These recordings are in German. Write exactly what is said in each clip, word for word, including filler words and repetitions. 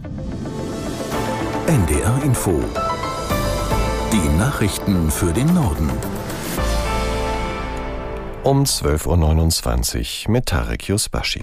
N D R Info. Die Nachrichten für den Norden. Um zwölf Uhr neunundzwanzig mit Tarek Yusbashi.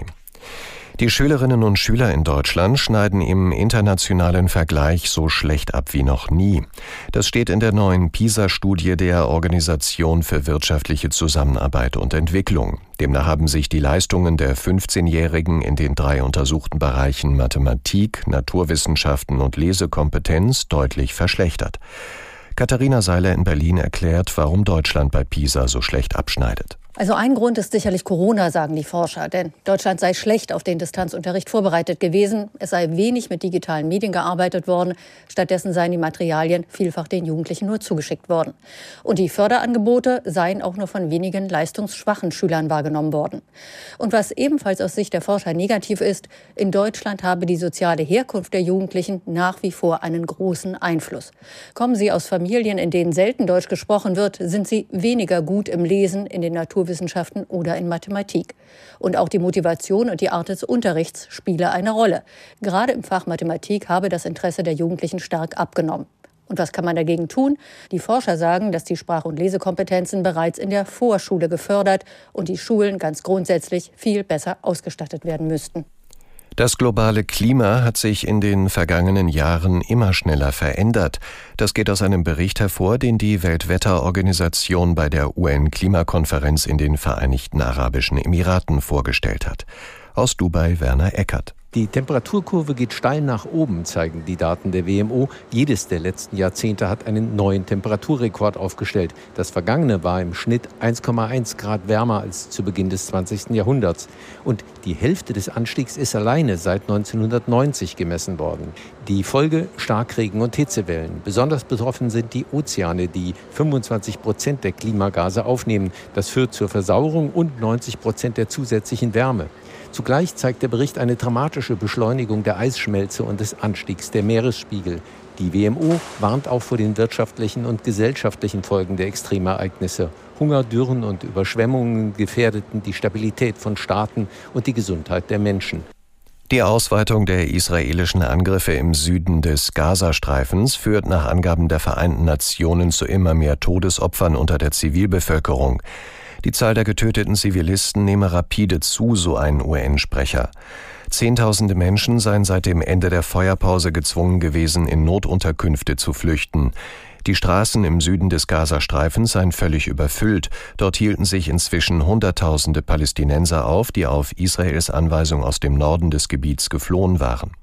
Die Schülerinnen und Schüler in Deutschland schneiden im internationalen Vergleich so schlecht ab wie noch nie. Das steht in der neuen PISA-Studie der Organisation für wirtschaftliche Zusammenarbeit und Entwicklung. Demnach haben sich die Leistungen der fünfzehnjährigen in den drei untersuchten Bereichen Mathematik, Naturwissenschaften und Lesekompetenz deutlich verschlechtert. Katharina Seiler in Berlin erklärt, warum Deutschland bei PISA so schlecht abschneidet. Also ein Grund ist sicherlich Corona, sagen die Forscher. Denn Deutschland sei schlecht auf den Distanzunterricht vorbereitet gewesen. Es sei wenig mit digitalen Medien gearbeitet worden. Stattdessen seien die Materialien vielfach den Jugendlichen nur zugeschickt worden. Und die Förderangebote seien auch nur von wenigen leistungsschwachen Schülern wahrgenommen worden. Und was ebenfalls aus Sicht der Forscher negativ ist, in Deutschland habe die soziale Herkunft der Jugendlichen nach wie vor einen großen Einfluss. Kommen sie aus Familien, in denen selten Deutsch gesprochen wird, sind sie weniger gut im Lesen, in den Naturwissenschaften oder in Mathematik. Und auch die Motivation und die Art des Unterrichts spiele eine Rolle. Gerade im Fach Mathematik habe das Interesse der Jugendlichen stark abgenommen. Und was kann man dagegen tun? Die Forscher sagen, dass die Sprach- und Lesekompetenzen bereits in der Vorschule gefördert und die Schulen ganz grundsätzlich viel besser ausgestattet werden müssten. Das globale Klima hat sich in den vergangenen Jahren immer schneller verändert. Das geht aus einem Bericht hervor, den die Weltwetterorganisation bei der U N-Klimakonferenz in den Vereinigten Arabischen Emiraten vorgestellt hat. Aus Dubai Werner Eckert. Die Temperaturkurve geht steil nach oben, zeigen die Daten der W M O. Jedes der letzten Jahrzehnte hat einen neuen Temperaturrekord aufgestellt. Das vergangene war im Schnitt eins Komma eins Grad wärmer als zu Beginn des zwanzigsten Jahrhunderts. Und die Hälfte des Anstiegs ist alleine seit neunzehnhundertneunzig gemessen worden. Die Folge: Starkregen und Hitzewellen. Besonders betroffen sind die Ozeane, die fünfundzwanzig Prozent der Klimagase aufnehmen. Das führt zur Versauerung und neunzig Prozent der zusätzlichen Wärme. Zugleich zeigt der Bericht eine dramatische Beschleunigung der Eisschmelze und des Anstiegs der Meeresspiegel. Die W M O warnt auch vor den wirtschaftlichen und gesellschaftlichen Folgen der Extremereignisse. Hunger, Dürren und Überschwemmungen gefährdeten die Stabilität von Staaten und die Gesundheit der Menschen. Die Ausweitung der israelischen Angriffe im Süden des Gazastreifens führt nach Angaben der Vereinten Nationen zu immer mehr Todesopfern unter der Zivilbevölkerung. Die Zahl der getöteten Zivilisten nehme rapide zu, so ein U N-Sprecher. Zehntausende Menschen seien seit dem Ende der Feuerpause gezwungen gewesen, in Notunterkünfte zu flüchten. Die Straßen im Süden des Gazastreifens seien völlig überfüllt. Dort hielten sich inzwischen Hunderttausende Palästinenser auf, die auf Israels Anweisung aus dem Norden des Gebiets geflohen waren.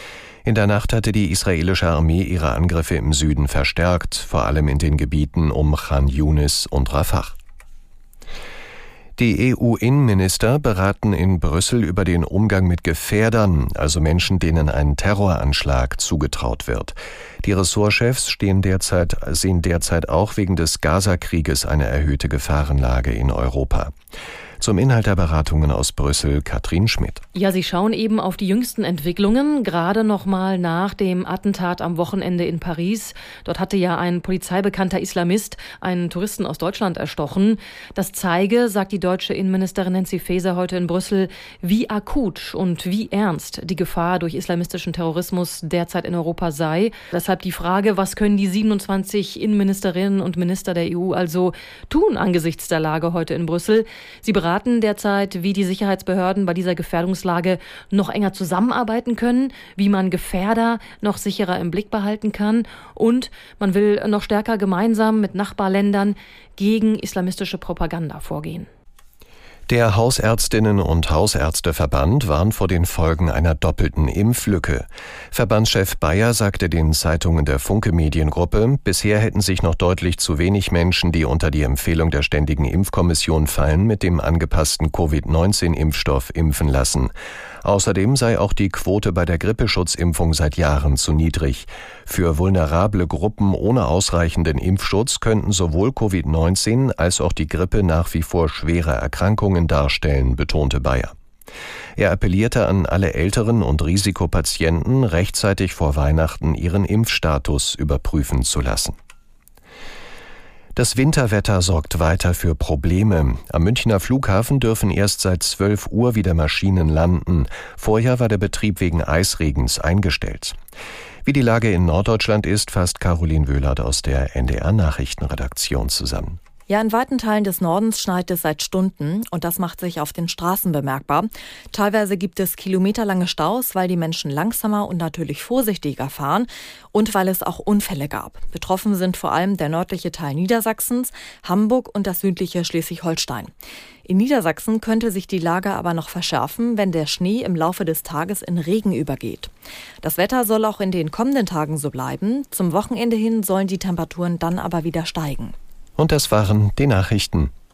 In der Nacht hatte die israelische Armee ihre Angriffe im Süden verstärkt, vor allem in den Gebieten um Khan Yunis und Rafah. Die E U-Innenminister beraten in Brüssel über den Umgang mit Gefährdern, also Menschen, denen ein Terroranschlag zugetraut wird. Die Ressortchefs stehen derzeit, sehen derzeit auch wegen des Gaza-Krieges eine erhöhte Gefahrenlage in Europa. Zum Inhalt der Beratungen aus Brüssel, Katrin Schmidt. Ja, sie schauen eben auf die jüngsten Entwicklungen, gerade noch mal nach dem Attentat am Wochenende in Paris. Dort hatte ja ein polizeibekannter Islamist einen Touristen aus Deutschland erstochen. Das zeige, sagt die deutsche Innenministerin Nancy Faeser heute in Brüssel, wie akut und wie ernst die Gefahr durch islamistischen Terrorismus derzeit in Europa sei. Deshalb die Frage, was können die siebenundzwanzig Innenministerinnen und Minister der E U also tun angesichts der Lage heute in Brüssel? Sie beraten derzeit, wie die Sicherheitsbehörden bei dieser Gefährdungslage noch enger zusammenarbeiten können, wie man Gefährder noch sicherer im Blick behalten kann und man will noch stärker gemeinsam mit Nachbarländern gegen islamistische Propaganda vorgehen. Der Hausärztinnen- und Hausärzteverband warnt vor den Folgen einer doppelten Impflücke. Verbandschef Bayer sagte den Zeitungen der Funke Mediengruppe, bisher hätten sich noch deutlich zu wenig Menschen, die unter die Empfehlung der Ständigen Impfkommission fallen, mit dem angepassten Covid neunzehn Impfstoff impfen lassen. Außerdem sei auch die Quote bei der Grippeschutzimpfung seit Jahren zu niedrig. Für vulnerable Gruppen ohne ausreichenden Impfschutz könnten sowohl Covid neunzehn als auch die Grippe nach wie vor schwere Erkrankungen darstellen, betonte Bayer. Er appellierte an alle älteren und Risikopatienten, rechtzeitig vor Weihnachten ihren Impfstatus überprüfen zu lassen. Das Winterwetter sorgt weiter für Probleme. Am Münchner Flughafen dürfen erst seit zwölf Uhr wieder Maschinen landen. Vorher war der Betrieb wegen Eisregens eingestellt. Wie die Lage in Norddeutschland ist, fasst Caroline Wöhlert aus der N D R-Nachrichtenredaktion zusammen. Ja, in weiten Teilen des Nordens schneit es seit Stunden und das macht sich auf den Straßen bemerkbar. Teilweise gibt es kilometerlange Staus, weil die Menschen langsamer und natürlich vorsichtiger fahren und weil es auch Unfälle gab. Betroffen sind vor allem der nördliche Teil Niedersachsens, Hamburg und das südliche Schleswig-Holstein. In Niedersachsen könnte sich die Lage aber noch verschärfen, wenn der Schnee im Laufe des Tages in Regen übergeht. Das Wetter soll auch in den kommenden Tagen so bleiben. Zum Wochenende hin sollen die Temperaturen dann aber wieder steigen. Und das waren die Nachrichten.